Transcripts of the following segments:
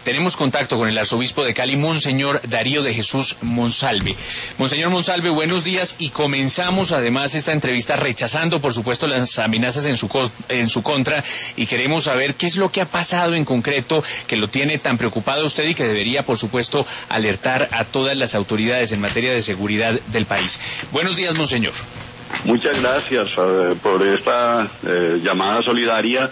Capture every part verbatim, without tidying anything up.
tenemos contacto con el arzobispo de Cali, Monseñor Darío de Jesús Monsalve. Monseñor Monsalve, buenos días, y comenzamos además esta entrevista rechazando, por supuesto, las amenazas en su, en su contra, y queremos saber qué es lo que ha pasado en concreto que lo tiene tan preocupado a usted y que debería, por supuesto, alertar a todas las autoridades en materia de seguridad del país. Buenos días, Monseñor. Muchas gracias uh, por esta uh, llamada solidaria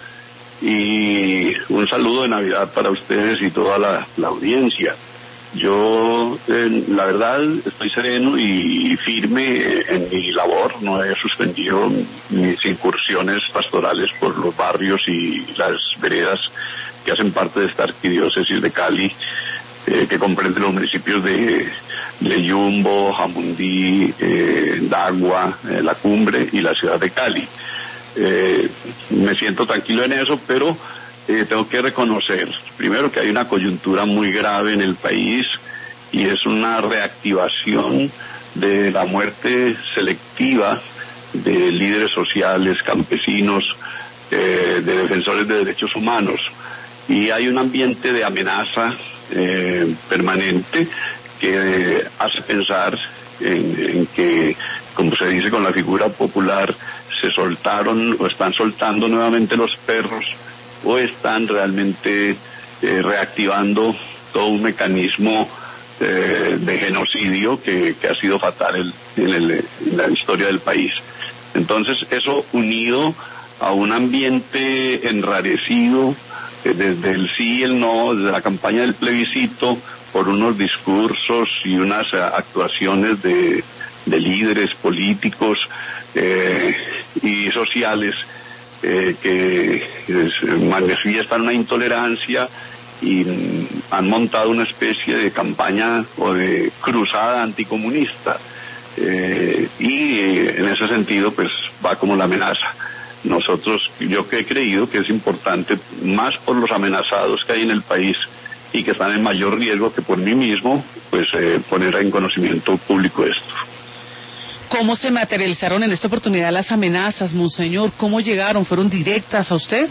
y un saludo de Navidad para ustedes y toda la, la audiencia. Yo, eh, la verdad, estoy sereno y firme en mi labor. No he suspendido mis incursiones pastorales por los barrios y las veredas que hacen parte de esta arquidiócesis de Cali, eh, que comprende los municipios de de Yumbo, Jamundí, eh, Dagua, eh, La Cumbre y la ciudad de Cali. Eh, me siento tranquilo en eso, pero eh, tengo que reconocer, primero, que hay una coyuntura muy grave en el país y es una reactivación de la muerte selectiva de líderes sociales, campesinos, eh, de defensores de derechos humanos. Y hay un ambiente de amenaza eh, permanente que hace pensar en, en que, como se dice con la figura popular, se soltaron o están soltando nuevamente los perros o están realmente eh, reactivando todo un mecanismo eh, de genocidio que, que ha sido fatal en, en, el, en la historia del país. Entonces, eso unido a un ambiente enrarecido eh, desde el sí y el no, desde la campaña del plebiscito, por unos discursos y unas actuaciones de, de líderes políticos eh, y sociales eh, que manifiestan una intolerancia y han montado una especie de campaña o de cruzada anticomunista. Eh, y eh, en ese sentido pues va como la amenaza. Nosotros, yo que he creído que es importante, más por los amenazados que hay en el país y que están en mayor riesgo que por mí mismo, pues eh, poner en conocimiento público esto. ¿Cómo se materializaron en esta oportunidad las amenazas, Monseñor? ¿Cómo llegaron? ¿Fueron directas a usted?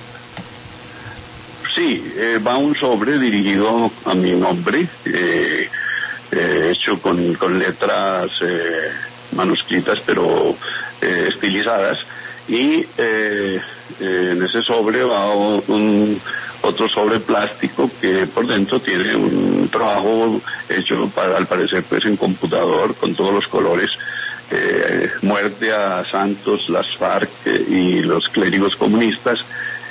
Sí, eh, va un sobre dirigido a mi nombre, eh, eh, hecho con, con letras eh, manuscritas, pero eh, estilizadas, y eh, eh, en ese sobre va un otro sobre plástico que por dentro tiene un trabajo hecho para, al parecer, pues en computador, con todos los colores, eh, muerte a Santos, las FARC eh, y los clérigos comunistas,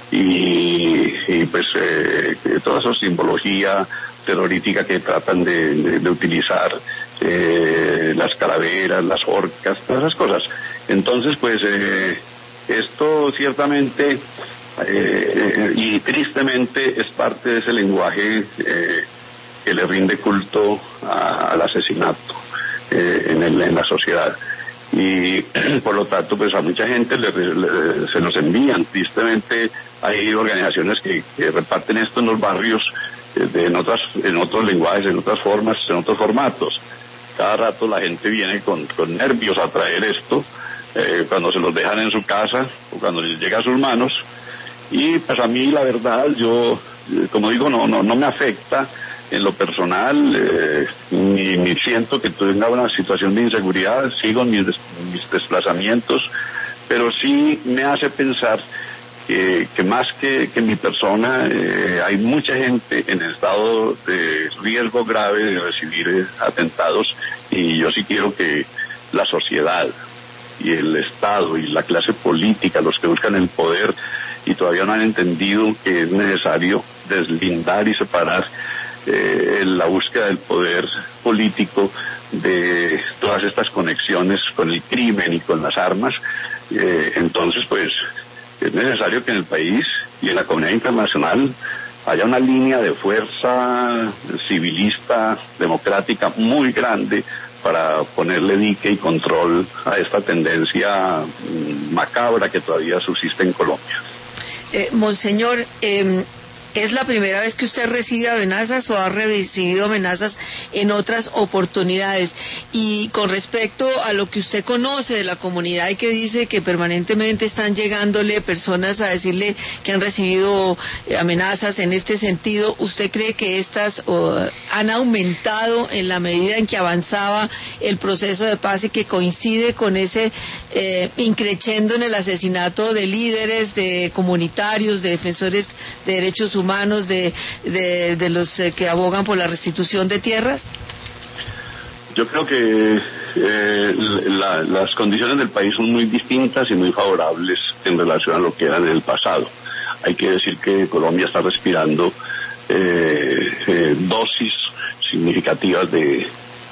y, y pues eh, toda esa simbología terrorífica que tratan de, de, de utilizar, eh, las calaveras, las orcas, todas esas cosas. Entonces, pues eh, esto ciertamente Eh, y tristemente es parte de ese lenguaje eh, que le rinde culto a, al asesinato eh, en, el, en la sociedad, y por lo tanto pues a mucha gente le, le, se nos envían. Tristemente hay organizaciones que, que reparten esto en los barrios eh, de, en otras en otros lenguajes, en otras formas, en otros formatos. Cada rato la gente viene con, con nervios a traer esto eh, cuando se los dejan en su casa o cuando les llega a sus manos. Y pues a mí la verdad, yo, como digo, no no no me afecta en lo personal, eh, ni, ni siento que tenga una situación de inseguridad, sigo en mis, des, mis desplazamientos, pero sí me hace pensar que, que más que, que mi persona, eh, hay mucha gente en estado de riesgo grave de recibir eh, atentados, y yo sí quiero que la sociedad y el Estado y la clase política, los que buscan el poder, y todavía no han entendido que es necesario deslindar y separar eh, la búsqueda del poder político de todas estas conexiones con el crimen y con las armas. Eh, entonces, pues, es necesario que en el país y en la comunidad internacional haya una línea de fuerza civilista, democrática muy grande para ponerle dique y control a esta tendencia macabra que todavía subsiste en Colombia. Eh, Monseñor, eh, ¿Es la primera vez que usted recibe amenazas o ha recibido amenazas en otras oportunidades? Y con respecto a lo que usted conoce de la comunidad y que dice que permanentemente están llegándole personas a decirle que han recibido amenazas en este sentido, ¿usted cree que estas uh, han aumentado en la medida en que avanzaba el proceso de paz y que coincide con ese eh, increchendo en el asesinato de líderes, de comunitarios, de defensores de derechos humanos, de, de, de los eh, que abogan por la restitución de tierras? Yo creo que eh, la, las condiciones del país son muy distintas y muy favorables en relación a lo que eran en el pasado. Hay que decir que Colombia está respirando eh, eh, dosis significativas de,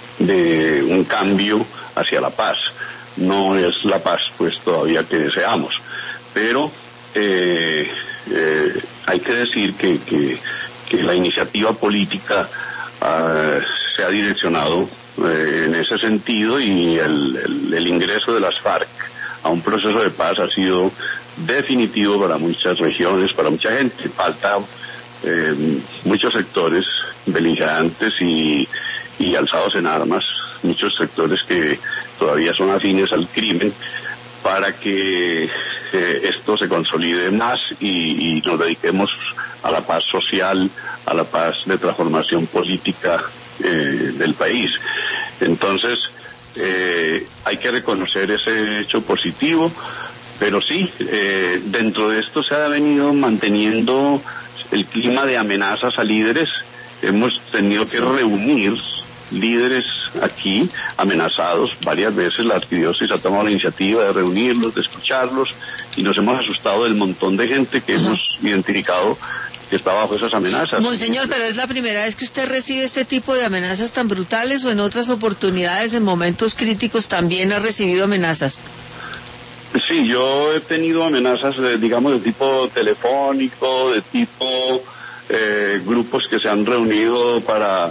de un cambio hacia la paz. No es la paz pues todavía que deseamos, pero eh, eh, hay que decir que, que, que la iniciativa política uh, se ha direccionado eh, en ese sentido, y el, el, el ingreso de las FARC a un proceso de paz ha sido definitivo para muchas regiones, para mucha gente. Falta eh, muchos sectores beligerantes y, y alzados en armas, muchos sectores que todavía son afines al crimen, para que eh, esto se consolide más y, y nos dediquemos a la paz social, a la paz de transformación política eh, del país. Entonces, eh, hay que reconocer ese hecho positivo, pero sí, eh, dentro de esto se ha venido manteniendo el clima de amenazas a líderes. Hemos tenido que reunir líderes aquí amenazados varias veces. La arquidiócesis ha tomado la iniciativa de reunirlos, de escucharlos, y nos hemos asustado del montón de gente que Ajá. hemos identificado que está bajo esas amenazas. Monseñor, pero ¿es la primera vez que usted recibe este tipo de amenazas tan brutales, o en otras oportunidades, en momentos críticos, también ha recibido amenazas? Sí, yo he tenido amenazas, de, digamos, de tipo telefónico, de tipo eh, grupos que se han reunido para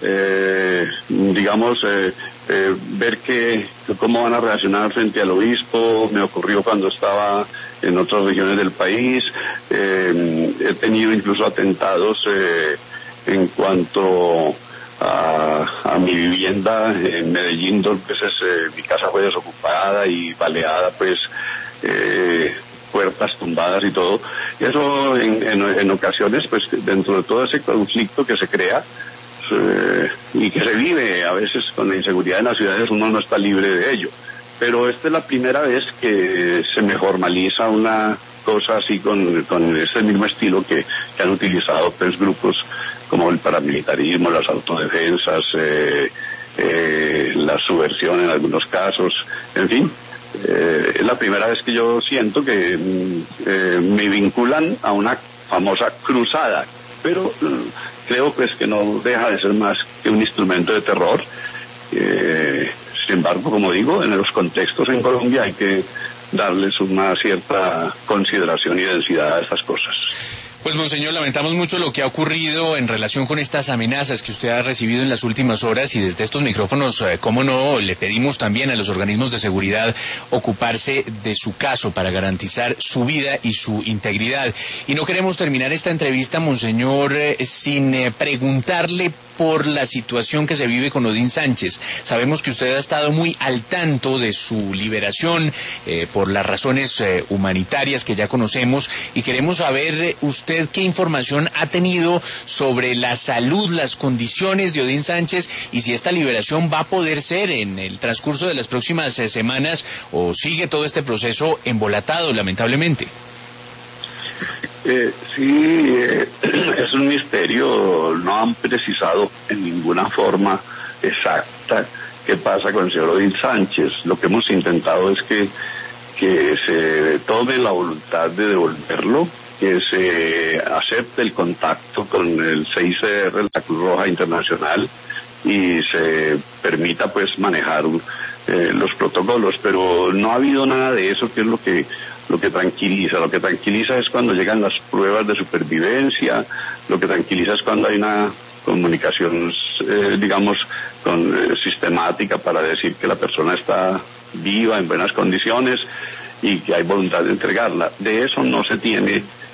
Eh, digamos, eh, eh, ver que, cómo van a reaccionar frente al obispo. Me ocurrió cuando estaba en otras regiones del país. Eh, he tenido incluso atentados eh, en cuanto a, a mi vivienda en Medellín. Dos veces eh, mi casa fue desocupada y baleada, pues, eh, puertas tumbadas y todo. Y eso en, en, en ocasiones, pues, dentro de todo ese conflicto que se crea, Eh, y que se vive a veces con la inseguridad en las ciudades, uno no está libre de ello. Pero esta es la primera vez que se me formaliza una cosa así con, con este mismo estilo que, que han utilizado tres grupos como el paramilitarismo, las autodefensas, eh, eh, la subversión en algunos casos, en fin. Eh, es la primera vez que yo siento que eh, me vinculan a una famosa cruzada, pero eh, creo pues que no deja de ser más que un instrumento de terror. Eh, sin embargo, como digo, en los contextos en Colombia hay que darles una cierta consideración y densidad a estas cosas. Pues, monseñor, lamentamos mucho lo que ha ocurrido en relación con estas amenazas que usted ha recibido en las últimas horas, y desde estos micrófonos, eh, cómo no, le pedimos también a los organismos de seguridad ocuparse de su caso para garantizar su vida y su integridad. Y no queremos terminar esta entrevista, monseñor, eh, sin eh, preguntarle por la situación que se vive con Odín Sánchez. Sabemos que usted ha estado muy al tanto de su liberación eh, por las razones eh, humanitarias que ya conocemos, y queremos saber eh, usted qué información ha tenido sobre la salud, las condiciones de Odín Sánchez, y si esta liberación va a poder ser en el transcurso de las próximas eh, semanas, o sigue todo este proceso embolatado, lamentablemente. Eh, sí, eh, es un misterio. No han precisado en ninguna forma exacta qué pasa con el señor Odín Sánchez. Lo que hemos intentado es que, que se tome la voluntad de devolverlo, que se acepte el contacto con el C I C R, la Cruz Roja Internacional, y se permita pues manejar eh, los protocolos, pero no ha habido nada de eso, que es lo que lo que tranquiliza. Lo que tranquiliza es cuando llegan las pruebas de supervivencia, lo que tranquiliza es cuando hay una comunicación, eh, digamos, con, eh, sistemática para decir que la persona está viva, en buenas condiciones, y que hay voluntad de entregarla. De eso no se tiene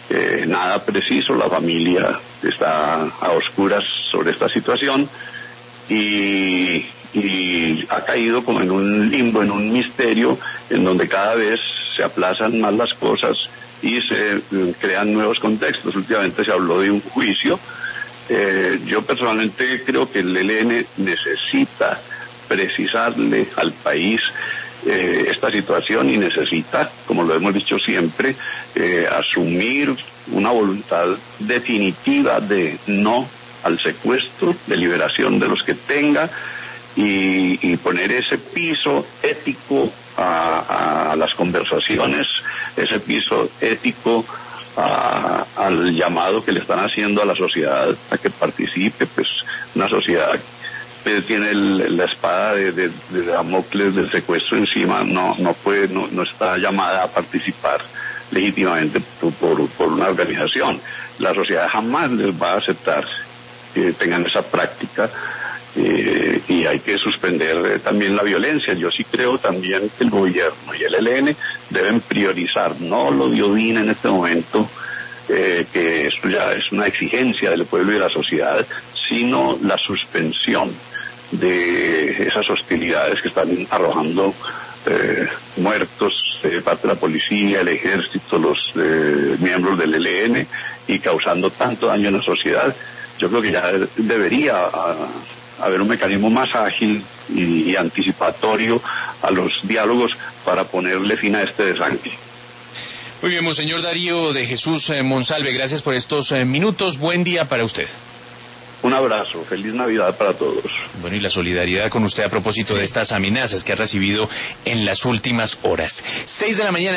eh, nada preciso, la familia está a oscuras sobre esta situación y, y ha caído como en un limbo, en un misterio, en donde cada vez se aplazan más las cosas y se eh, crean nuevos contextos. Últimamente se habló de un juicio. Eh, yo personalmente creo que el E L N necesita precisarle al país eh, esta situación y necesita, como lo hemos dicho siempre, eh, asumir una voluntad definitiva de no al secuestro, de liberación de los que tenga y, y poner ese piso ético a, a las conversaciones, ese piso ético a, al llamado que le están haciendo a la sociedad a que participe. Pues una sociedad que tiene el, la espada de, de, de Damocles del secuestro encima, no no puede, no, no está llamada a participar legítimamente por, por, por una organización. La sociedad jamás les va a aceptar que tengan esa práctica. Eh, y hay que suspender eh, también la violencia. Yo sí creo también que el gobierno y el E L N deben priorizar, no lo de Odín en este momento, eh, que esto ya es una exigencia del pueblo y de la sociedad, sino la suspensión de esas hostilidades que están arrojando eh, muertos de parte de la policía, el ejército, los eh, miembros del E L N y causando tanto daño en la sociedad. Yo creo que ya debería a, haber un mecanismo más ágil y, y anticipatorio a los diálogos para ponerle fin a este desanque. Muy bien, Monseñor Darío de Jesús eh, Monsalve, gracias por estos eh, minutos. Buen día para usted. Un abrazo, feliz Navidad para todos. Bueno, y la solidaridad con usted a propósito de estas amenazas que ha recibido en las últimas horas. Seis de la mañana.